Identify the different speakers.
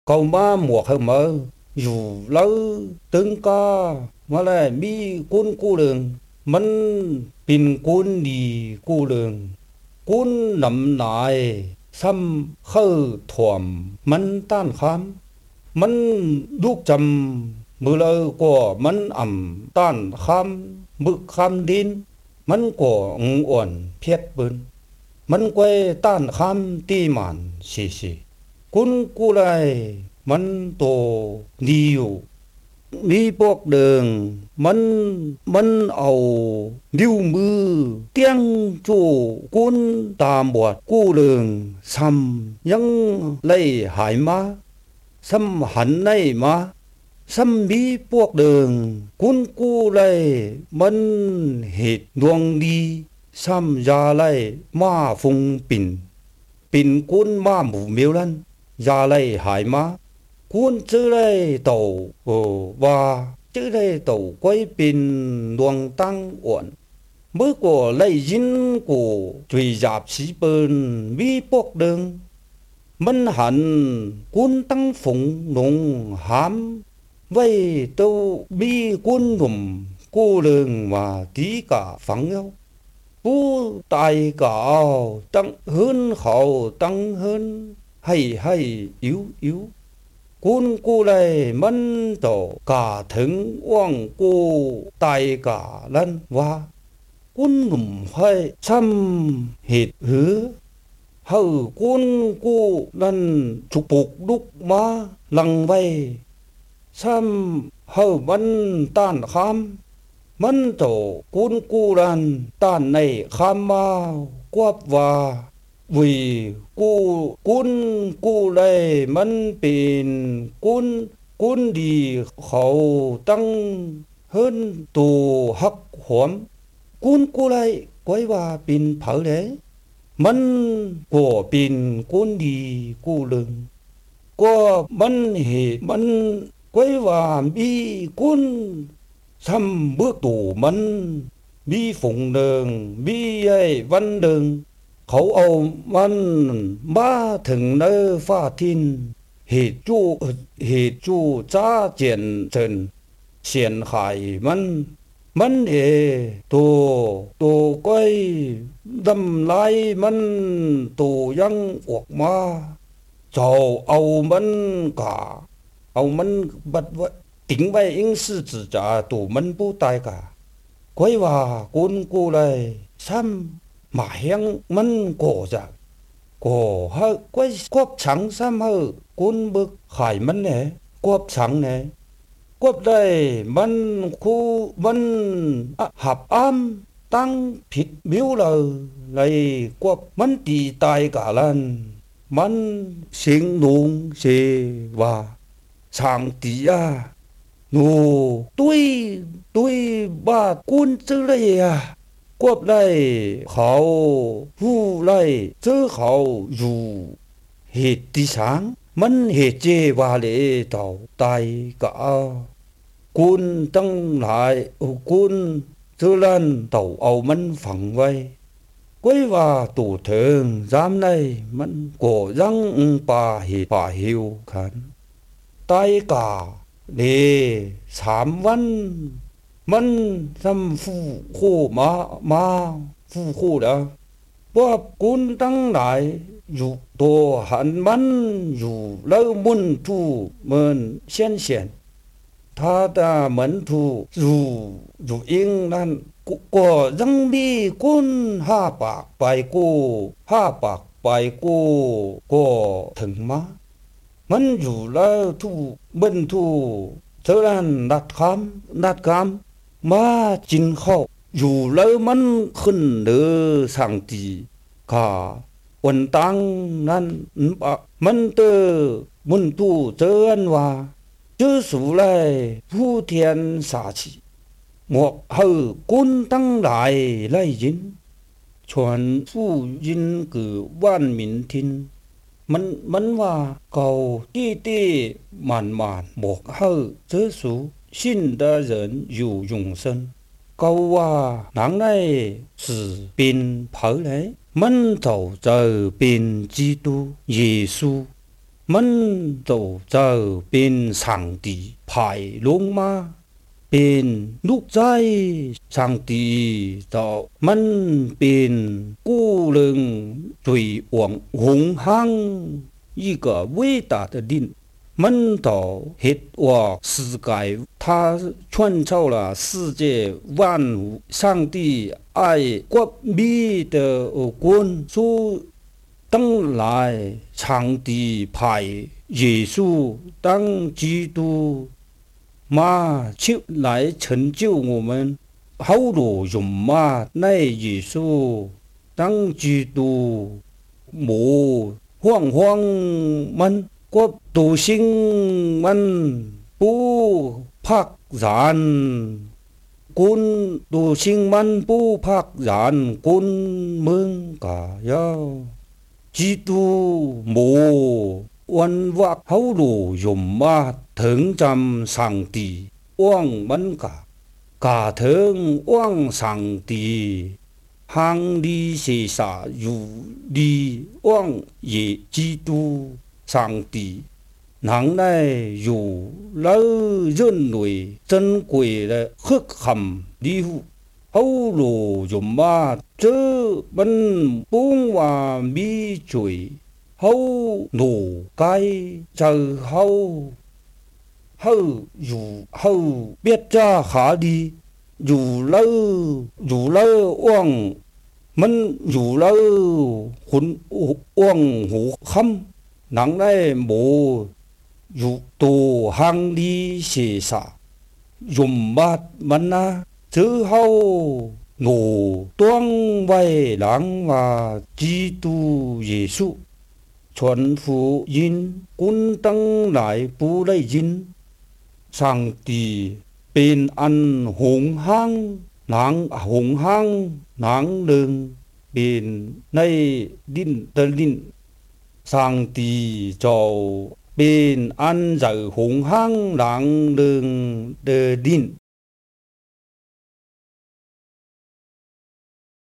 Speaker 1: cầu ma mùa hơi mơ dù lâu tương ca mà lại mi quân cô đường mình pin quân đi cô đường quân nằm lại xăm khơi thuầm mình tan khám mình đúc chầm mưa lơ của mình ẩm tan khám mực khám đin mình của uẩn phiết bơn mình quay tan khám ti màn xì xì quân cô lại mình tổ nhiều đi bọc đường mình ẩu điêu mưa tiếng chủ quân tàm bọt cô đường xăm những lấy hải má xăm hẳn này má xăm bí bọc đường quân cô lại mình hết luồng đi xăm ra lại ma phùng pin quân ma mù miêu lăn ra lại hải má quân chữ đây tàu và chữ đây tàu quay pin luồng tăng uẩn mới của lấy dính của truy dạp sĩ bơn bí bọc đường mình hẳn quân tăng phụng nông hám vậy tôi bi quân nùm cô đường mà tí cả phẳng nhau phú tài cả tăng hơn khẩu tăng hơn hay yếu quân cô này mình tổ cả thứng quang cô tài cả lần và quân nùm hay xăm hệt hứa hầu quân cô lần chụp bục đúc má lăng vay xăm hầu mình tan khám mình tổ quân cô lần tan này khám ma quắp và vì cô đây mình bên quân đi khẩu tăng hơn tù hắc hoắm quân cô lại quay vào bên phở đấy mình của bên quân đi cô lưng của mình quay vào bi quân xăm bước tù mình bi phụng đường bi ấy văn đường khẩu âu mình ba thường nơi pha thiên hệ chu cha triển trần xiển hải mình hệ tổ quay đâm lai mình tổ yang uộc ma chầu âu mình cả âu mình bật vậy tính vậy ứng sư chỉ trả tổ mình bố tài cả quay vào quân cô này xăm mà hẹn mình cổ dạng cổ hơi quay quắp trắng xăm hơi quân bực khải mình này quắp trắng này quắp đây mình khu mình hợp âm tăng thịt miếu lời này quắp mình tì tài cả lần mình sinh nung xê và sáng tí nô tôi ba quân chữ đây quắp này khẩu hù này chữ khẩu dù hết tí sáng mình hết chê và lễ tàu tài cả quân tăng lại quân chữ lần tàu âu mình phẳng vay quay vào tủ thường giam này mình cổ răng bà hiu khán tài cả để sám văn mình xăm phu khô ma phu khô đã bóp quân tăng lại dù tổ hẳn mình dù lâu muốn thu mình xiên ta ta mình thu dù yên nan của răng bi quân ha bạc bài cô của thằng má mình dù lâu thu mình thu thế là đặt khám mà chính khẩu dù lâu mình khẩn đỡ sang tỷ cả quân tăng nan mình từ mình tu chân và chứ số lại phu thiên xả chỉ một hầu quân tăng lại lại dính chuẩn phu dính cử văn民 thiên mình và cầu ti màn một hầu chứ số xin đa dân dù dùng sân cầu và nắng này chỉ bên phở đấy mình thầu giờ bên Kitô Giêsu มันโตเจ้าเป็นสังติภายลงมาเป็นลูกใจสังติเจ้ามันเป็นกู้เรื่องจุยหวงหงหัง一个伟大的人มันต่อเหตุว่า世界他创造了世界万物上帝爱国美的关注当来上帝派耶稣当基督มาชิบ来成就我们好多人嘛ใน耶稣当基督冇慌慌มันก็ตัวชิงมันผู้พักจานกุนตัวชิงมันผู้พักจานกุนเมืองกายาจิตูโมวันวักเขาดูยมมาถึงจำสังตีว่างมันกาถึงว่างสังตีหังดีเสสาอยู่ดีว่างเยจิตู上帝，人类有老人类珍贵的血汗礼物，好罗用嘛这本本话米罪，好罗该就好，好有好别家下的有老往。มันอยู่แล้วหุ่นอ้วงหูค่ำหนังได้โมอยู่ตัวหังดีเสียสะยมบาดมันนะซื้อเฮาหนูต้วงไว้หลังว่าจีตูเยซูชวนผู้ยินกุนตั้งหลายผู้ได้ยินสังตีเป็นอันหงหังนางหงหังนางหนึ่งเป็นในดินตะลินสังตีเจ้าเป็นอันใจหงหังนางหนึ่งเดดิน